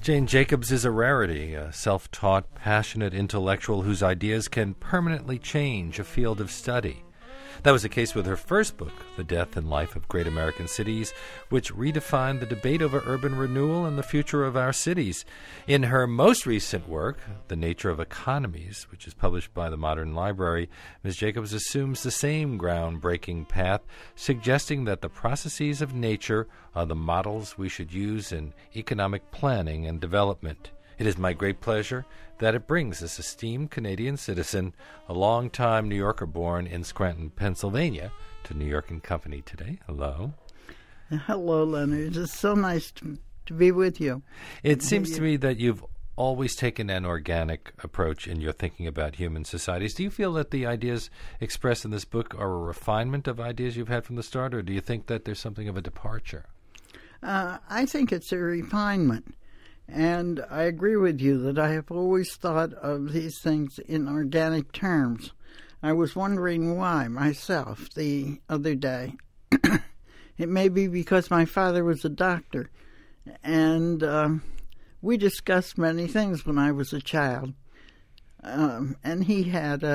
Jane Jacobs is a rarity, a self-taught, passionate intellectual whose ideas can permanently change a field of study. That was the case with her first book, The Death and Life of Great American Cities, which redefined the debate over urban renewal and the future of our cities. In her most recent work, The Nature of Economies, which is published by the Modern Library, Ms. Jacobs assumes the same groundbreaking path, suggesting that the processes of nature are the models we should use in economic planning and development. It is my great pleasure that it brings this esteemed Canadian citizen, a long-time New Yorker born in Scranton, Pennsylvania, to New York & Company today. Hello. Hello, Leonard. It's so nice to be with you. It seems to me that you've always taken an organic approach in your thinking about human societies. Do you feel that the ideas expressed in this book are a refinement of ideas you've had from the start, or do you think that there's something of a departure? I think it's a refinement. And I agree with you that I have always thought of these things in organic terms. I was wondering why myself the other day. It may be because my father was a doctor, and we discussed many things when I was a child. And he had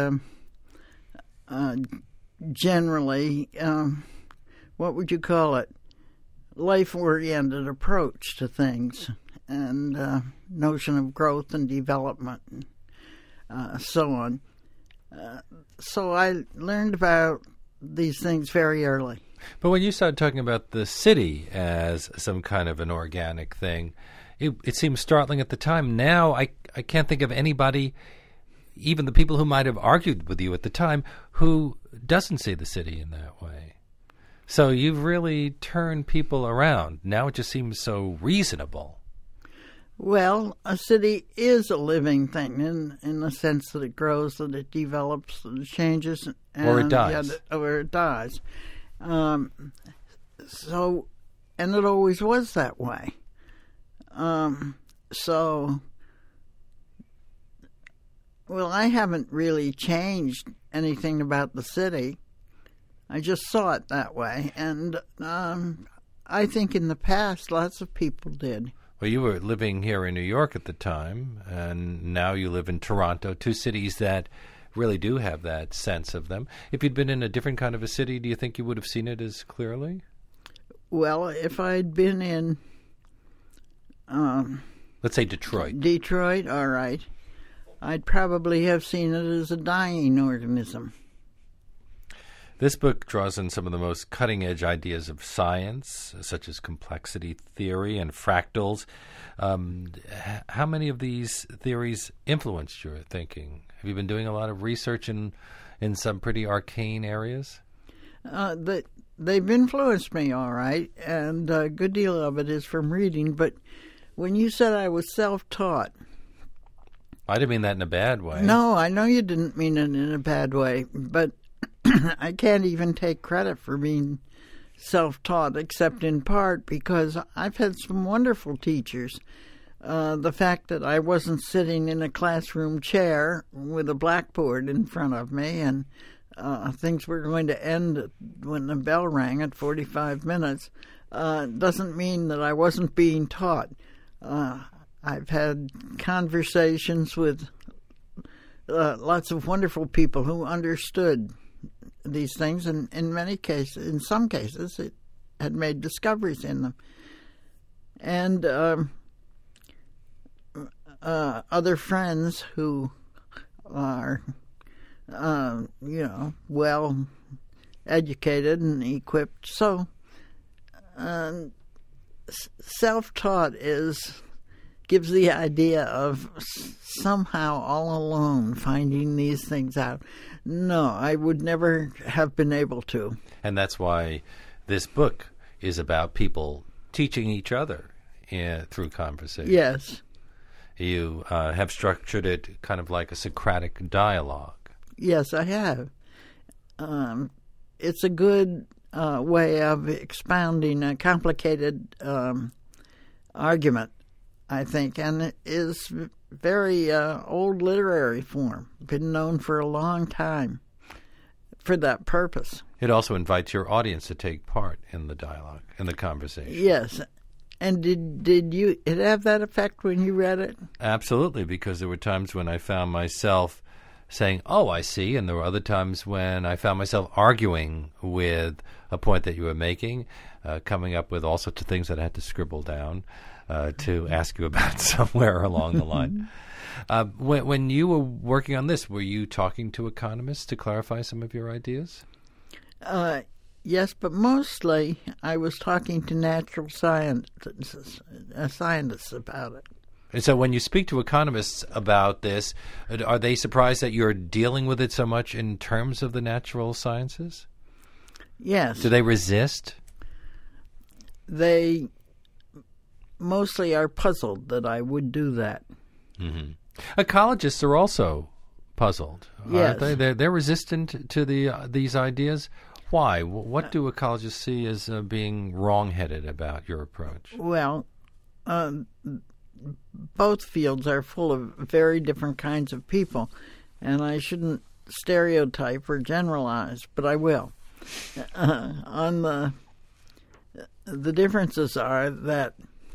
generally, what would you call it, life-oriented approach to things. And notion of growth and development and so on. So I learned about these things very early. But when you started talking about the city as some kind of an organic thing, it seemed startling at the time. Now I can't think of anybody, even the people who might have argued with you at the time, who doesn't see the city in that way. So you've really turned people around. Now it just seems so reasonable. Well, a city is a living thing in the sense that it grows, that it develops, that it changes. Or it dies. Or it dies. So, and it always was that way. So, well, I haven't really changed anything about the city. I just saw it that way. And I think in the past, lots of people did. Well, you were living here in New York at the time, and now you live in Toronto, two cities that really do have that sense of them. If you'd been in a different kind of a city, do you think you would have seen it as clearly? Well, if I'd been in... let's say Detroit. Detroit, all right. I'd probably have seen it as a dying organism. This book draws in some of the most cutting-edge ideas of science, such as complexity theory and fractals. How many of these theories influenced your thinking? Have you been doing a lot of research in some pretty arcane areas? They've influenced me, all right, and a good deal of it is from reading. But when you said I was self-taught... I didn't mean that in a bad way. No, I know you didn't mean it in a bad way, but... I can't even take credit for being self-taught, except in part because I've had some wonderful teachers. The fact that I wasn't sitting in a classroom chair with a blackboard in front of me and things were going to end when the bell rang at 45 minutes doesn't mean that I wasn't being taught. I've had conversations with lots of wonderful people who understood these things, and in some cases, it had made discoveries in them. And other friends who are, well educated and equipped. So, self-taught gives the idea of somehow all alone finding these things out. No, I would never have been able to. And that's why this book is about people teaching each other through conversation. Yes. You have structured it kind of like a Socratic dialogue. Yes, I have. It's a good way of expounding a complicated argument, I think, and it is very old literary form, been known for a long time for that purpose. It also invites your audience to take part in the dialogue, in the conversation. Yes, And did it have that effect when you read it? Absolutely, because there were times when I found myself saying, "Oh, I see," and there were other times when I found myself arguing with a point that you were making, coming up with all sorts of things that I had to scribble down to ask you about somewhere along the line. When you were working on this, were you talking to economists to clarify some of your ideas? Yes, but mostly I was talking to natural scientists about it. And so when you speak to economists about this, are they surprised that you're dealing with it so much in terms of the natural sciences? Yes. Do they resist? They mostly are puzzled that I would do that. Mm-hmm. Ecologists are also puzzled, yes. aren't they? They're resistant to these ideas. Why? What do ecologists see as being wrong-headed about your approach? Well, both fields are full of very different kinds of people, and I shouldn't stereotype or generalize, but I will. The differences are that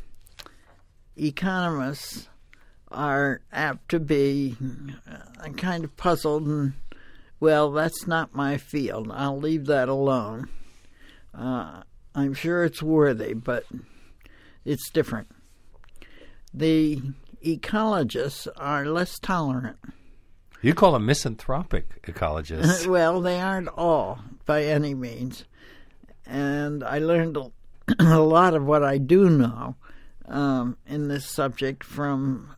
economists are apt to be kind of puzzled and, well, that's not my field. I'll leave that alone. I'm sure it's worthy, but it's different. The ecologists are less tolerant. You call them misanthropic ecologists. Well, they aren't all by any means. And I learned a lot of what I do know in this subject from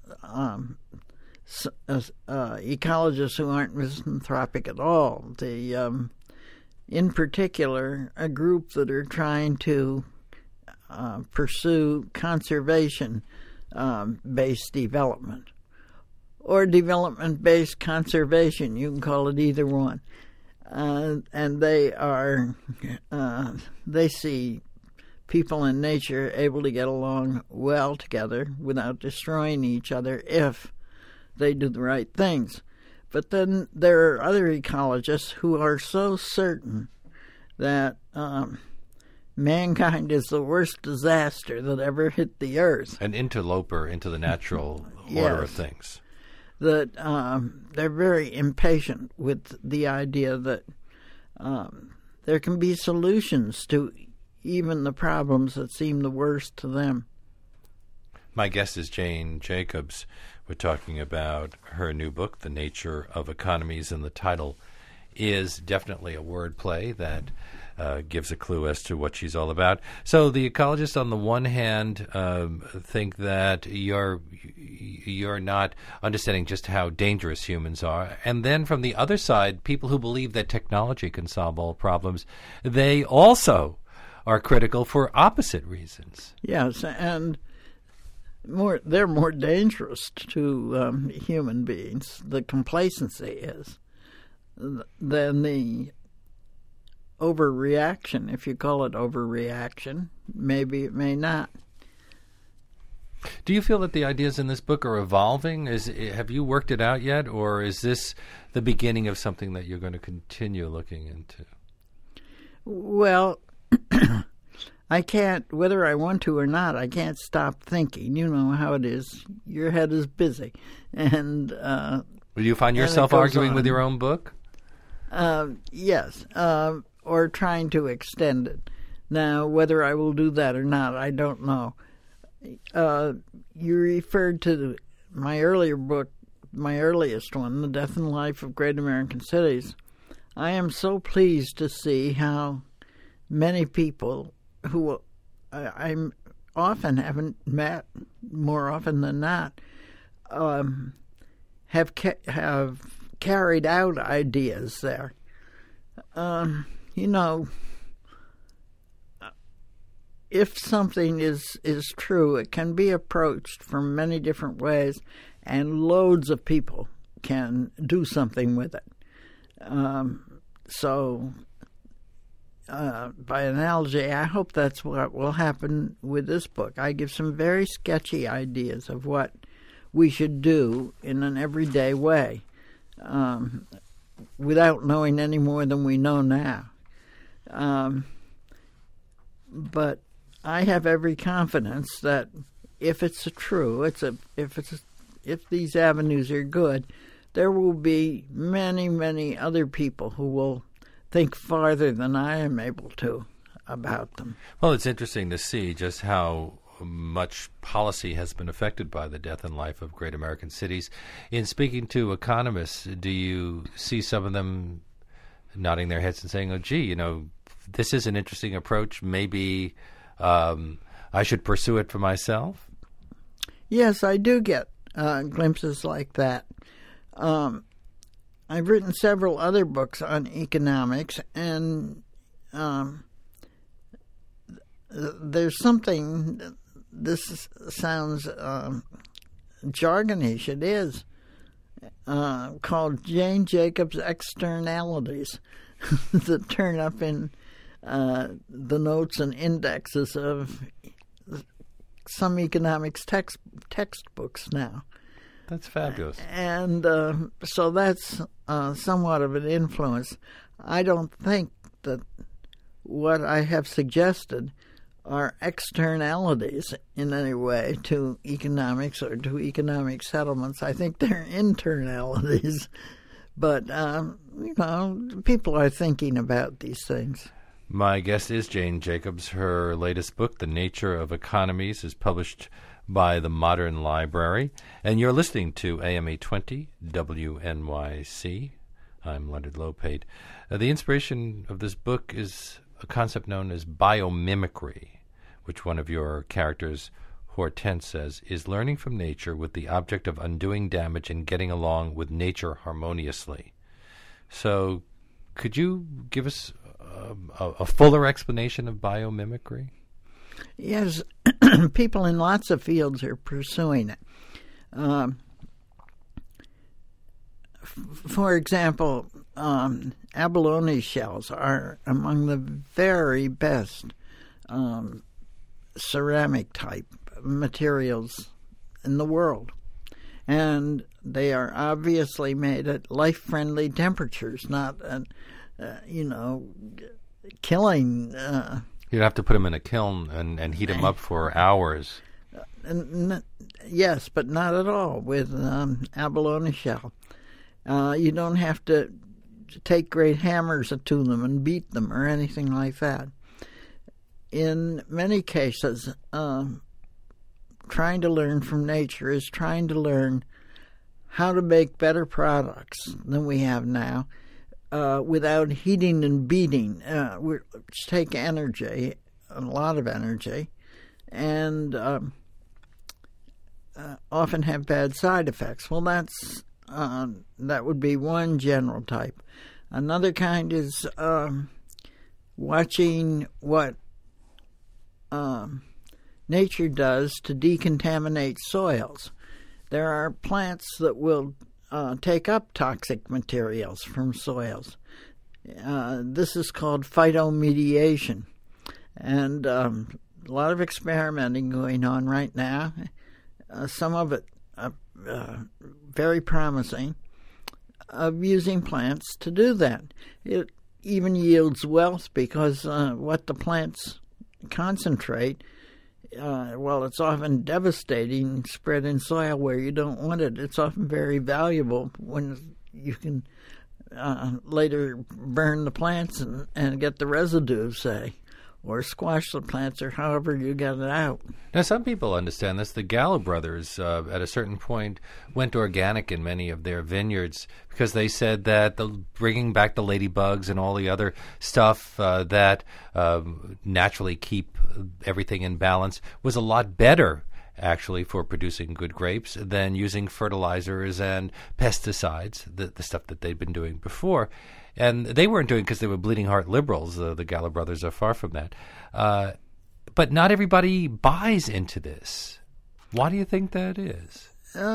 ecologists who aren't misanthropic at all. In particular, a group that are trying to pursue conservation-based development, or development-based conservation. You can call it either one. And they see people and nature able to get along well together without destroying each other if they do the right things. But then there are other ecologists who are so certain that mankind is the worst disaster that ever hit the earth. An interloper into the natural Yes. order of things. That they're very impatient with the idea that there can be solutions to even the problems that seem the worst to them. My guest is Jane Jacobs. We're talking about her new book, The Nature of Economies, and the title is definitely a wordplay that gives a clue as to what she's all about. So the ecologists, on the one hand, think that you're not understanding just how dangerous humans are, and then from the other side, people who believe that technology can solve all problems, they also are critical for opposite reasons. Yes, and they're more dangerous to human beings, the complacency is, than the overreaction. If you call it overreaction, maybe it may not. Do you feel that the ideas in this book are evolving? Have you worked it out yet, or is this the beginning of something that you're going to continue looking into? Well, I can't, whether I want to or not, I can't stop thinking. You know how it is. Your head is busy. And do you find yourself arguing with your own book? Yes, or trying to extend it. Now, whether I will do that or not, I don't know. You referred to my earlier book, my earliest one, The Death and Life of Great American Cities. I am so pleased to see how many people who I often haven't met, more often than not, have carried out ideas there. If something is true, it can be approached from many different ways, and loads of people can do something with it. By analogy, I hope that's what will happen with this book. I give some very sketchy ideas of what we should do in an everyday way, without knowing any more than we know now. But I have every confidence that if it's true, if these avenues are good, there will be many, many other people who will think farther than I am able to about them. Well, it's interesting to see just how much policy has been affected by the death and life of great American cities. In speaking to economists, do you see some of them nodding their heads and saying, oh, gee, this is an interesting approach. Maybe I should pursue it for myself? Yes, I do get glimpses like that. I've written several other books on economics, and there's something, this sounds jargonish, it is, called Jane Jacobs externalities that turn up in the notes and indexes of some economics textbooks now. That's fabulous. And so that's somewhat of an influence. I don't think that what I have suggested are externalities in any way to economics or to economic settlements. I think they're internalities. But, people are thinking about these things. My guest is Jane Jacobs. Her latest book, The Nature of Economies, is published by the Modern Library. And you're listening to AME 20 WNYC. I'm Leonard Lopate. The inspiration of this book is a concept known as biomimicry, which one of your characters, Hortense, says is learning from nature with the object of undoing damage and getting along with nature harmoniously. So could you give us a fuller explanation of biomimicry? Yes, people in lots of fields are pursuing it. For example, abalone shells are among the very best ceramic type materials in the world. And they are obviously made at life-friendly temperatures, not at, killing. You'd have to put them in a kiln and heat them up for hours. Yes, but not at all with abalone shell. You don't have to take great hammers to them and beat them or anything like that. In many cases, trying to learn from nature is trying to learn how to make better products than we have now without heating and beating, which take energy, a lot of energy, and often have bad side effects. Well, that would be one general type. Another kind is watching what nature does to decontaminate soils. There are plants that will take up toxic materials from soils. This is called phytomediation. And a lot of experimenting going on right now. Some of it very promising, of using plants to do that. It even yields wealth because what the plants concentrate, while it's often devastating, spread in soil where you don't want it, it's often very valuable when you can later burn the plants and get the residue, say, or squash the plants, or however you get it out. Now, some people understand this. The Gallo brothers, at a certain point, went organic in many of their vineyards because they said that bringing back the ladybugs and all the other stuff that naturally keep everything in balance was a lot better, actually, for producing good grapes than using fertilizers and pesticides, the stuff that they'd been doing before. And they weren't doing it because they were bleeding heart liberals. The Gallo brothers are far from that. But not everybody buys into this. Why do you think that is?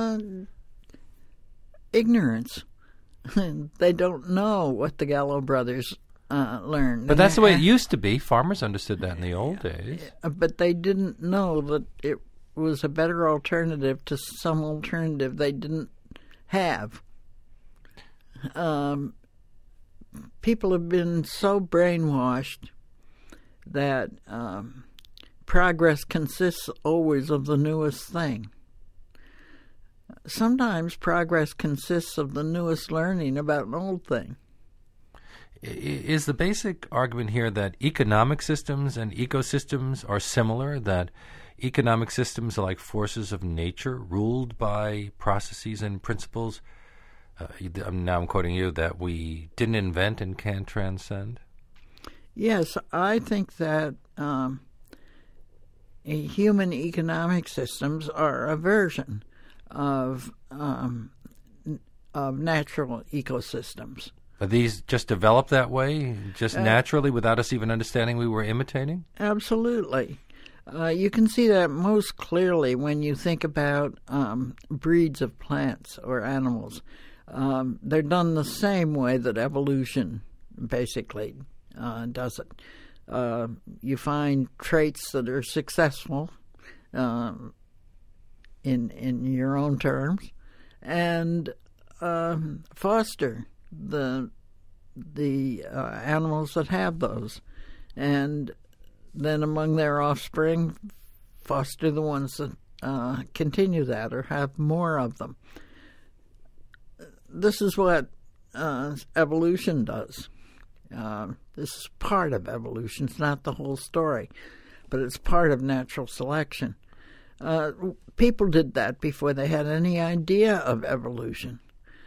Ignorance. They don't know what the Gallo brothers learned. But that's the way it used to be. Farmers understood that in the old days. But they didn't know that it was a better alternative to some alternative they didn't have. People have been so brainwashed that progress consists always of the newest thing. Sometimes progress consists of the newest learning about an old thing. Is the basic argument here that economic systems and ecosystems are similar, that economic systems are like forces of nature ruled by processes and principles? Now I'm quoting you, that we didn't invent and can't transcend? Yes, I think that human economic systems are a version of natural ecosystems. Are these just developed that way, just naturally, without us even understanding we were imitating? Absolutely. You can see that most clearly when you think about breeds of plants or animals. They're done the same way that evolution basically does it. You find traits that are successful in your own terms, and foster the animals that have those, and then among their offspring, foster the ones that continue that or have more of them. This is what evolution does. This is part of evolution. It's not the whole story, but it's part of natural selection. People did that before they had any idea of evolution.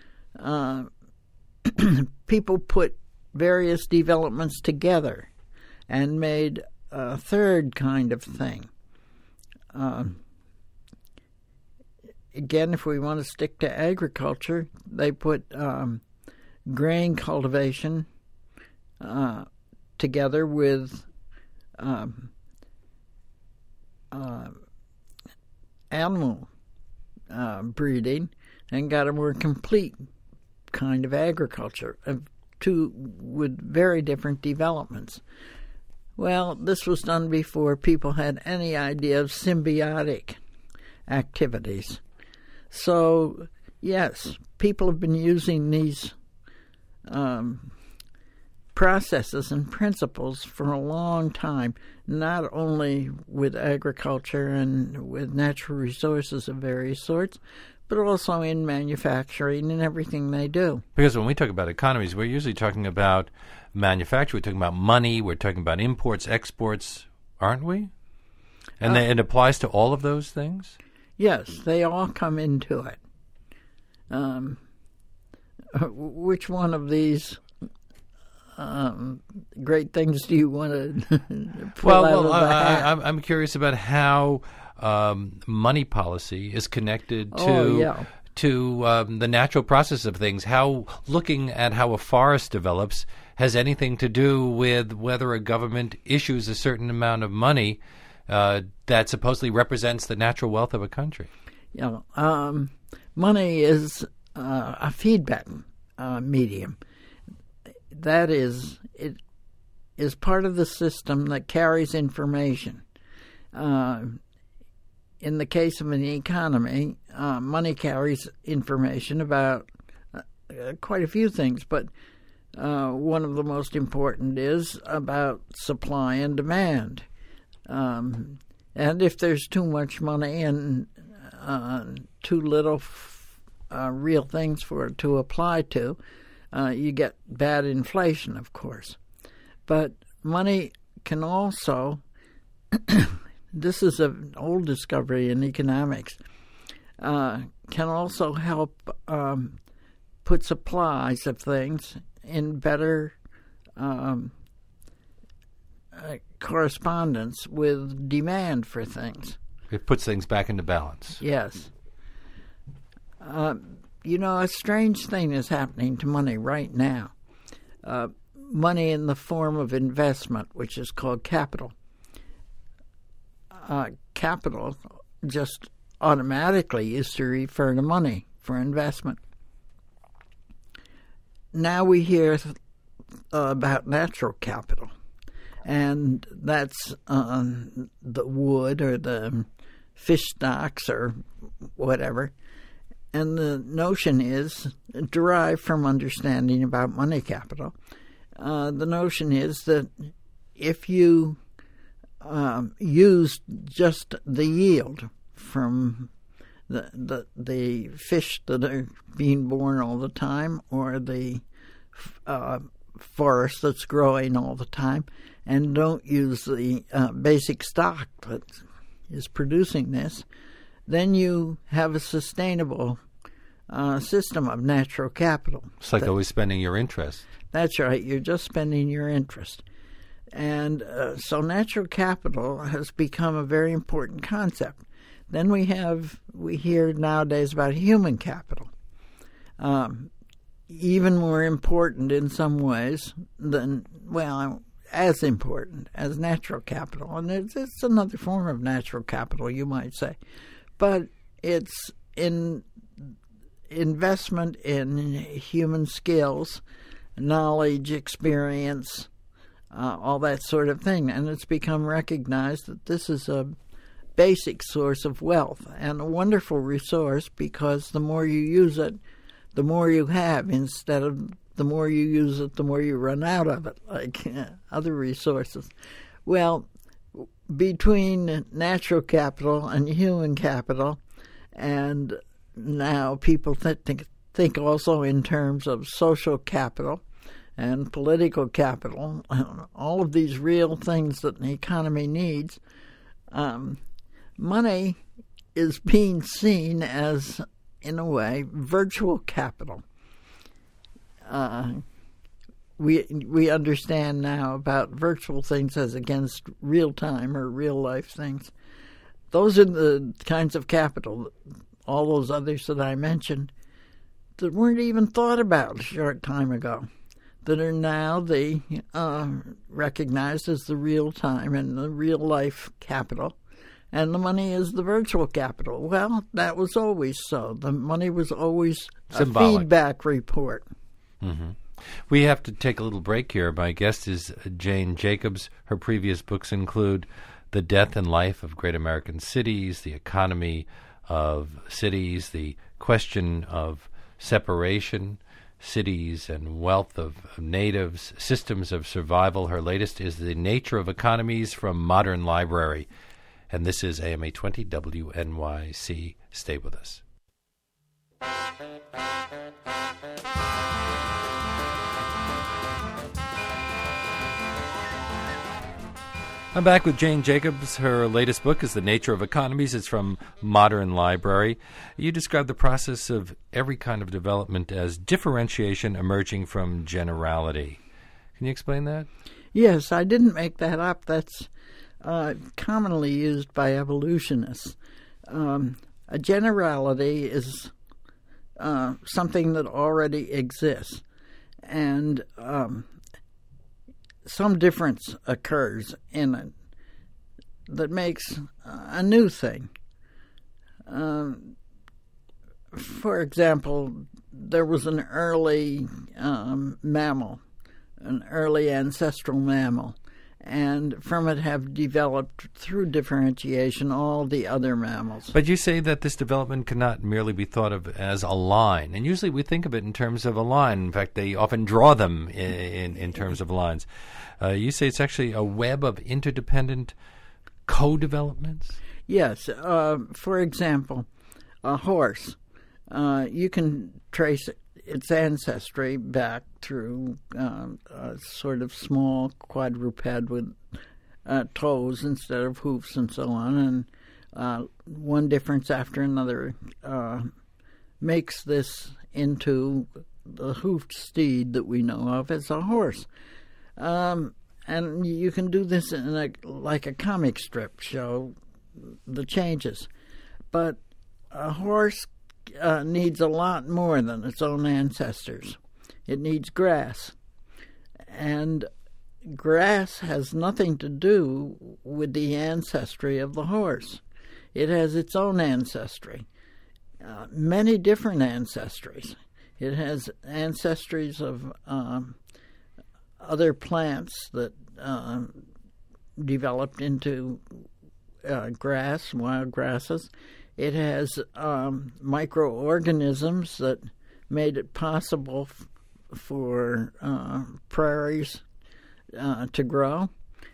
People put various developments together and made a third kind of thing. Again, if we want to stick to agriculture, they put grain cultivation together with animal breeding and got a more complete kind of agriculture, two with very different developments. Well, this was done before people had any idea of symbiotic activities. So, yes, people have been using these processes and principles for a long time, not only with agriculture and with natural resources of various sorts, but also in manufacturing and everything they do. Because when we talk about economies, we're usually talking about manufacture, we're talking about money, we're talking about imports, exports, aren't we? And it applies to all of those things? Yes, they all come into it. Which one of these great things do you want to pull out of the hat? I'm curious about how money policy is connected to the natural process of things. How looking at how a forest develops has anything to do with whether a government issues a certain amount of money that supposedly represents the natural wealth of a country. Yeah, money is a feedback medium. That is, it is part of the system that carries information. In the case of an economy, money carries information about quite a few things, but one of the most important is about supply and demand. And if there's too much money and too little real things for it to apply to, you get bad inflation, of course. But money can also, this is an old discovery in economics, can also help put supplies of things in better correspondence with demand for things. It puts things back into balance. Yes. A strange thing is happening to money right now. Money in the form of investment, which is called capital. Capital just automatically used to refer to money for investment. Now we hear about natural capital, and that's the wood or the fish stocks or whatever. And the notion is derived from understanding about money capital. The notion is that if you used just the yield from the fish that are being born all the time, or the forest that's growing all the time, and don't use the basic stock that is producing this, then you have a sustainable system of natural capital. It's like always spending your interest. That's right. You're just spending your interest. And so natural capital has become a very important concept. Then we hear nowadays about human capital, even more important in some ways than, well, as important as natural capital. And it's another form of natural capital, you might say. But it's investment in human skills, knowledge, experience, all that sort of thing. And it's become recognized that this is a basic source of wealth and a wonderful resource, because the more you use it, the more you have, instead of the more you use it, the more you run out of it, like other resources. Well, between natural capital and human capital, and now people think also in terms of social capital and political capital, all of these real things that an economy needs, money is being seen as, in a way, virtual capital. We understand now about virtual things as against real-time or real-life things. Those are the kinds of capital, all those others that I mentioned, that weren't even thought about a short time ago, that are now recognized as the real-time and the real-life capital. And the money is the virtual capital. Well, that was always so. The money was always symbolic. A feedback report. Mm-hmm. We have to take a little break here. My guest is Jane Jacobs. Her previous books include The Death and Life of Great American Cities, The Economy of Cities, The Question of Separation, Cities and Wealth of Natives, Systems of Survival. Her latest is The Nature of Economies from Modern Library. And this is AMA 20 WNYC. Stay with us. I'm back with Jane Jacobs. Her latest book is The Nature of Economies. It's from Modern Library. You describe the process of every kind of development as differentiation emerging from generality. Can you explain that? Yes, I didn't make that up. That's commonly used by evolutionists. A generality is something that already exists, and some difference occurs in it that makes a new thing. For example, there was an early mammal, an early ancestral mammal, and from it have developed, through differentiation, all the other mammals. But you say that this development cannot merely be thought of as a line, and usually we think of it in terms of a line. In fact, they often draw them in terms of lines. You say it's actually a web of interdependent co-developments? Yes. For example, a horse, you can trace its ancestry back through a sort of small quadruped with toes instead of hoofs and so on, and one difference after another makes this into the hoofed steed that we know of as a horse. And you can do this in like a comic strip, show the changes. But a horse needs a lot more than its own ancestors. It needs grass. And grass has nothing to do with the ancestry of the horse. It has its own ancestry, many different ancestries. It has ancestries of other plants that developed into grass, wild grasses. It has microorganisms that made it possible for prairies to grow.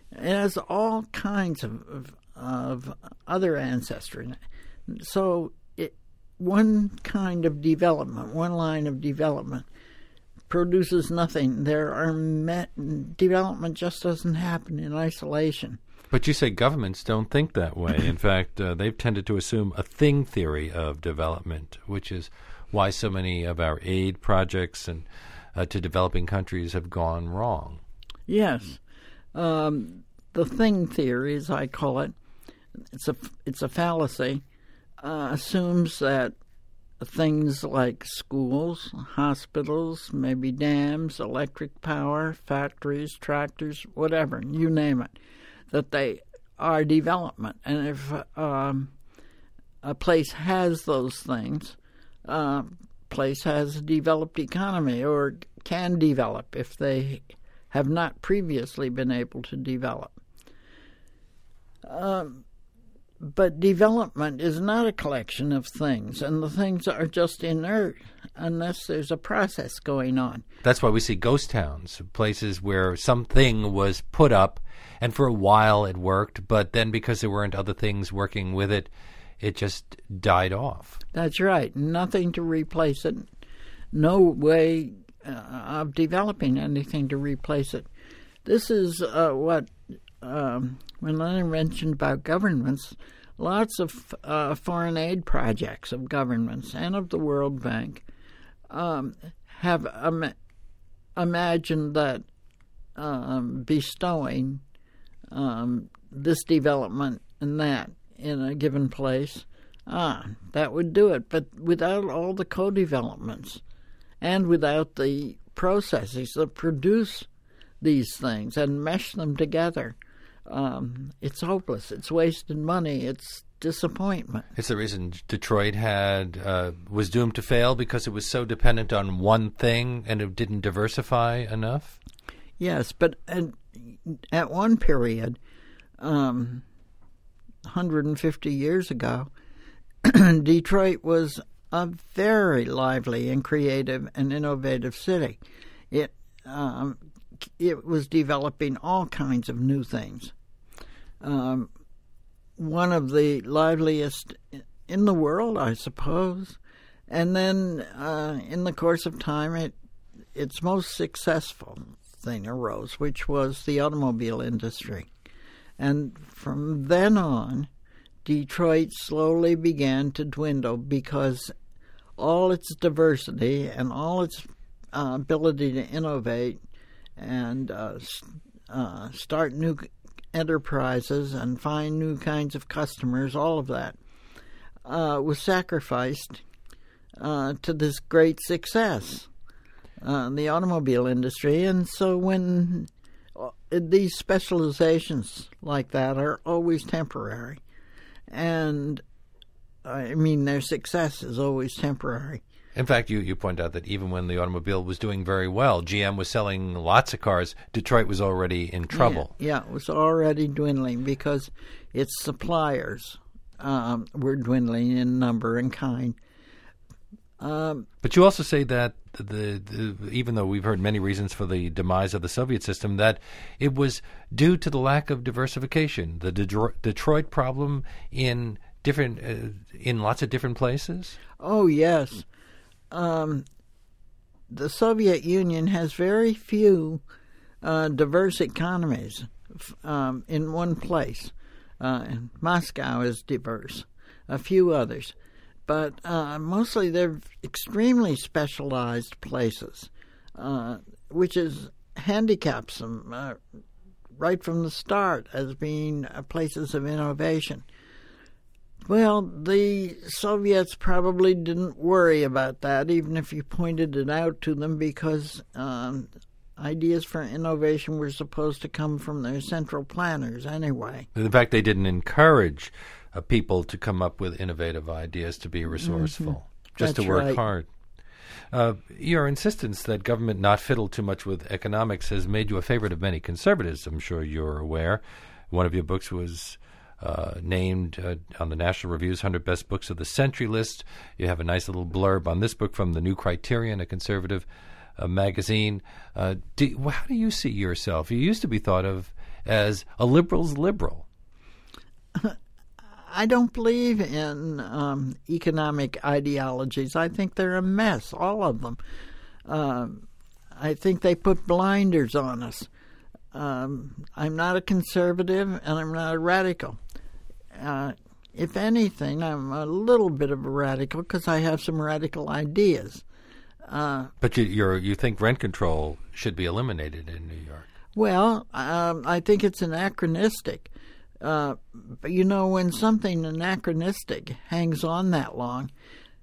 It has all kinds of other ancestry. So one kind of development, one line of development, produces nothing. Development just doesn't happen in isolation. But you say governments don't think that way. In fact, they've tended to assume a thing theory of development, which is why so many of our aid projects and to developing countries have gone wrong. Yes. The thing theory, as I call it, it's a fallacy, assumes that things like schools, hospitals, maybe dams, electric power, factories, tractors, whatever, you name it, that they are development. And if a place has those things, place has a developed economy or can develop if they have not previously been able to develop. But development is not a collection of things, and the things are just inert unless there's a process going on. That's why we see ghost towns, places where something was put up, and for a while it worked, but then because there weren't other things working with it, it just died off. That's right. Nothing to replace it. No way of developing anything to replace it. This is what, when Lenin mentioned about governments, lots of foreign aid projects of governments and of the World Bank have imagined that bestowing this development and that in a given place, that would do it. But without all the co-developments and without the processes that produce these things and mesh them together, it's hopeless. It's wasted money. It's disappointment. It's the reason Detroit was doomed to fail, because it was so dependent on one thing and it didn't diversify enough? Yes, but at one period, 150 years ago, Detroit was a very lively and creative and innovative city. It was developing all kinds of new things. One of the liveliest in the world, I suppose. And then in the course of time, its most successful thing arose, which was the automobile industry. And from then on, Detroit slowly began to dwindle because all its diversity and all its ability to innovate and start new enterprises and find new kinds of customers, all of that was sacrificed to this great success, the automobile industry. And so when these specializations like that are always temporary, and I mean their success is always temporary. In fact, you point out that even when the automobile was doing very well, GM was selling lots of cars, Detroit was already in trouble. Yeah, it was already dwindling because its suppliers were dwindling in number and kind. But you also say that even though we've heard many reasons for the demise of the Soviet system, that it was due to the lack of diversification, the Detroit problem in lots of different places? Oh, yes. The Soviet Union has very few diverse economies in one place. Moscow is diverse, a few others. But mostly they're extremely specialized places, which handicaps them right from the start as being places of innovation. Well, the Soviets probably didn't worry about that, even if you pointed it out to them, because ideas for innovation were supposed to come from their central planners anyway. In fact, they didn't encourage people to come up with innovative ideas, to be resourceful, just That's to work right. hard. Your insistence that government not fiddle too much with economics has made you a favorite of many conservatives, I'm sure you're aware. One of your books was named on the National Review's 100 Best Books of the Century list. You have a nice little blurb on this book from the New Criterion, a conservative magazine. How do you see yourself? You used to be thought of as a liberal's liberal. I don't believe in economic ideologies. I think they're a mess, all of them. I think they put blinders on us. I'm not a conservative and I'm not a radical. If anything, I'm a little bit of a radical because I have some radical ideas. But you think rent control should be eliminated in New York? Well, I think it's anachronistic. But when something anachronistic hangs on that long,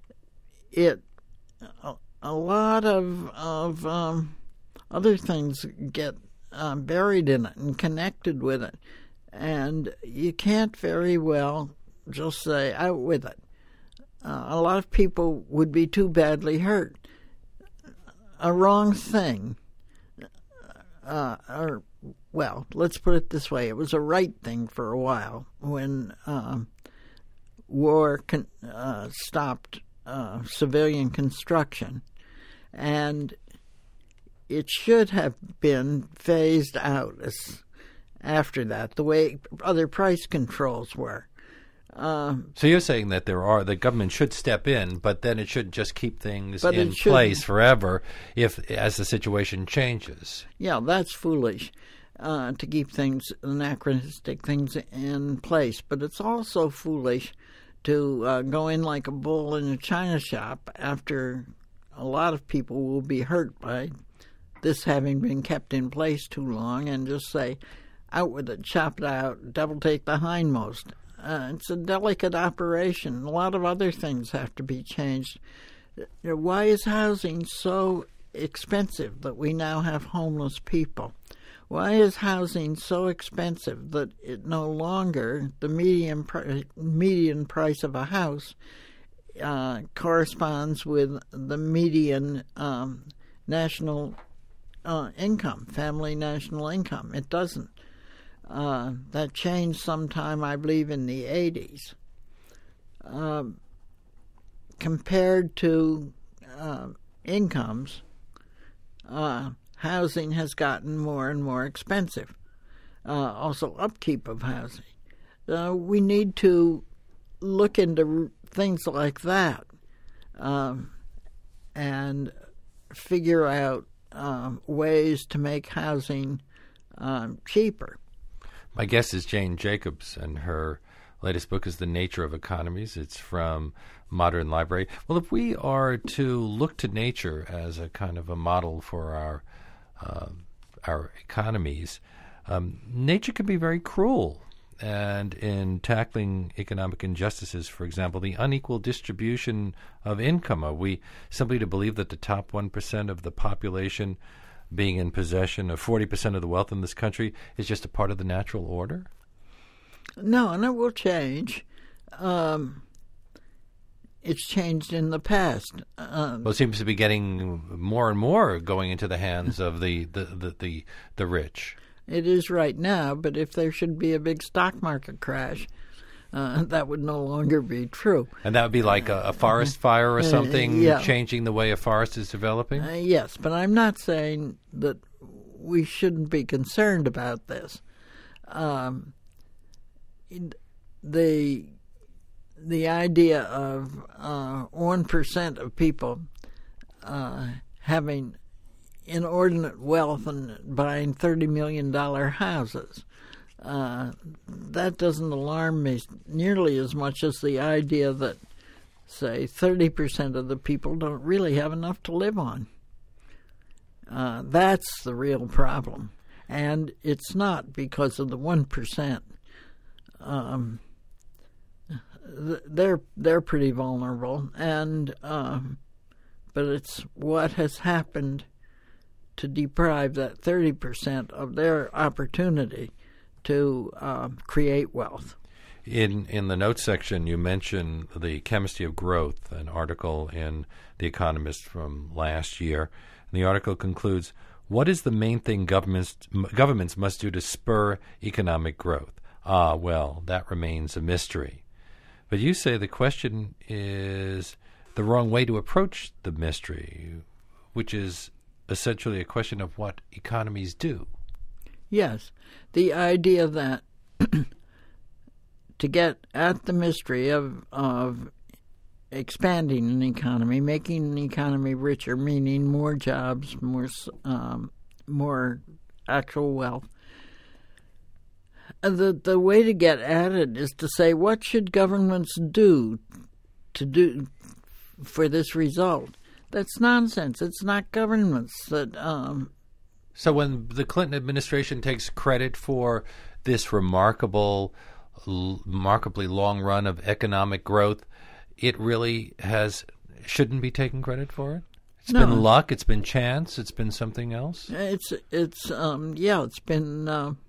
a lot of other things get buried in it and connected with it, and you can't very well just say out with it. A lot of people would be too badly hurt. A wrong thing, let's put it this way: it was a right thing for a while when war stopped civilian construction, and it should have been phased out after that, the way other price controls were. So you're saying that the government should step in, but then it shouldn't just keep things in place forever as the situation changes. Yeah, that's foolish to keep anachronistic things in place. But it's also foolish to go in like a bull in a china shop after a lot of people will be hurt by this having been kept in place too long and just say, out with it, chop it out, double take the hindmost. It's a delicate operation. A lot of other things have to be changed. Why is housing so expensive that we now have homeless people? Why is housing so expensive that it no longer, the median price of a house corresponds with the median national income, family national income? It doesn't. That changed sometime, I believe, in the 80s. Compared to incomes, housing has gotten more and more expensive. Also, upkeep of housing. We need to look into things like that and figure out ways to make housing cheaper. My guest is Jane Jacobs, and her latest book is The Nature of Economies. It's from Modern Library. Well, if we are to look to nature as a kind of a model for our economies, nature can be very cruel. And in tackling economic injustices, for example, the unequal distribution of income, are we simply to believe that the top 1% of the population being in possession of 40% of the wealth in this country is just a part of the natural order? No, and it will change. It's changed in the past. Well, it seems to be getting more and more going into the hands of the rich. It is right now, but if there should be a big stock market crash, that would no longer be true. And that would be like a forest fire or something, changing the way a forest is developing? Yes, but I'm not saying that we shouldn't be concerned about this. The idea of 1% of people having inordinate wealth and buying $30 million houses, that doesn't alarm me nearly as much as the idea that, say, 30% of the people don't really have enough to live on. That's the real problem. And it's not because of the 1%. They're pretty vulnerable, and but it's what has happened to deprive that 30% of their opportunity to create wealth. In the notes section, you mention the chemistry of growth, an article in The Economist from last year. And the article concludes, what is the main thing governments must do to spur economic growth? Well, that remains a mystery. But you say the question is the wrong way to approach the mystery, which is essentially a question of what economies do. Yes. The idea that to get at the mystery of expanding an economy, making an economy richer, meaning more jobs, more actual wealth. The way to get at it is to say, what should governments do for this result? That's nonsense. It's not governments that. So when the Clinton administration takes credit for this remarkably long run of economic growth, it really shouldn't be taking credit for it? It's been luck, it's been chance, it's been something else? It's been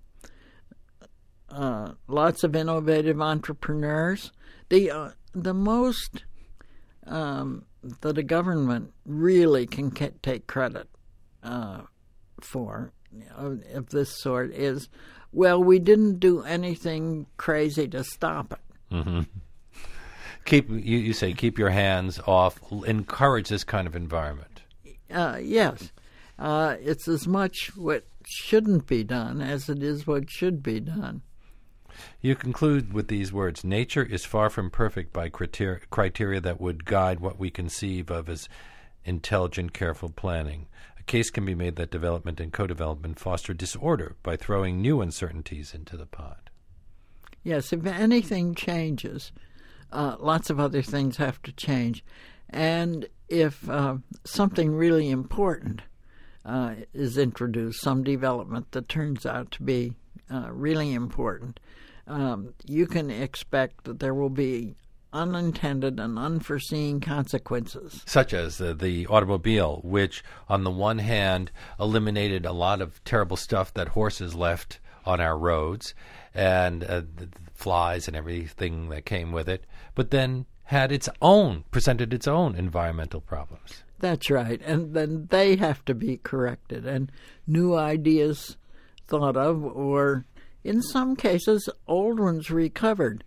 lots of innovative entrepreneurs. The most that a government really can take credit for of this sort is, well, we didn't do anything crazy to stop it. Mm-hmm. You say keep your hands off, encourage this kind of environment. Yes. It's as much what shouldn't be done as it is what should be done. You conclude with these words: nature is far from perfect by criteria that would guide what we conceive of as intelligent, careful planning. A case can be made that development and co-development foster disorder by throwing new uncertainties into the pot. Yes, if anything changes, lots of other things have to change. And if something really important is introduced, some development that turns out to be really important, you can expect that there will be unintended and unforeseen consequences. Such as the automobile, which on the one hand eliminated a lot of terrible stuff that horses left on our roads, and the flies and everything that came with it, but then presented its own environmental problems. That's right, and then they have to be corrected, and new ideas thought of, or in some cases, old ones recovered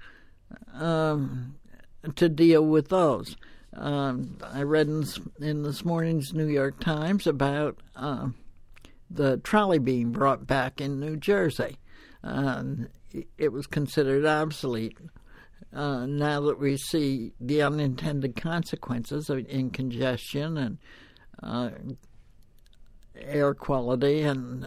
to deal with those. I read in this morning's New York Times about the trolley being brought back in New Jersey. It was considered obsolete. Now that we see the unintended consequences in congestion and air quality and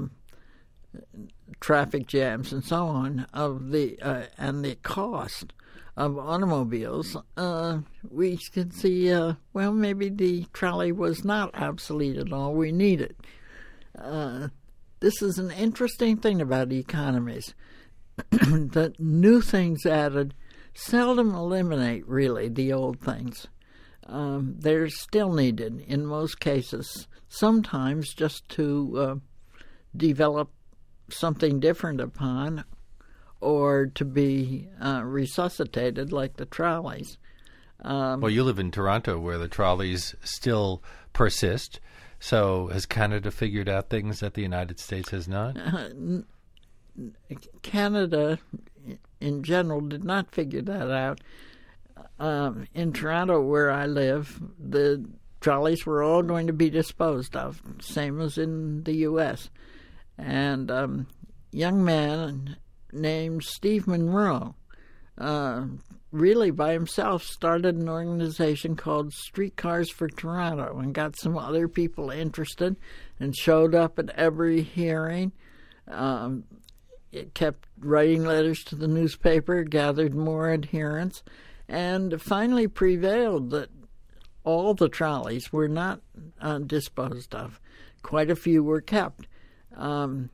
traffic jams and so on and the cost of automobiles, we can see, maybe the trolley was not obsolete at all. We need it. This is an interesting thing about economies, that new things added seldom eliminate, really, the old things. They're still needed in most cases, sometimes just to develop something different upon, or to be resuscitated like the trolleys. Well, you live in Toronto where the trolleys still persist. So has Canada figured out things that the United States has not? Canada, in general, did not figure that out. In Toronto, where I live, the trolleys were all going to be disposed of, same as in the U.S. And a young man named Steve Monroe, really by himself, started an organization called Streetcars for Toronto and got some other people interested and showed up at every hearing. It kept writing letters to the newspaper, gathered more adherents, and finally prevailed that all the trolleys were not disposed of. Quite a few were kept. And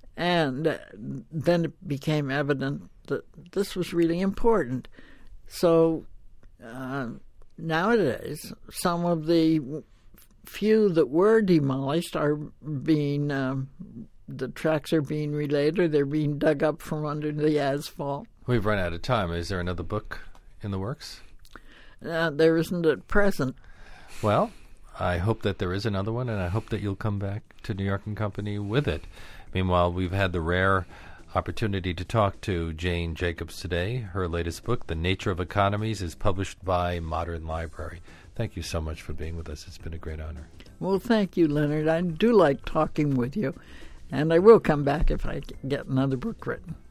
then it became evident that this was really important. So nowadays, some of the few that were demolished are being, the tracks are being relaid, or they're being dug up from under the asphalt. We've run out of time. Is there another book in the works? There isn't at present. Well, I hope that there is another one, and I hope that you'll come back to New York & Company with it. Meanwhile, we've had the rare opportunity to talk to Jane Jacobs today. Her latest book, The Nature of Economies, is published by Modern Library. Thank you so much for being with us. It's been a great honor. Well, thank you, Leonard. I do like talking with you. And I will come back if I get another book written.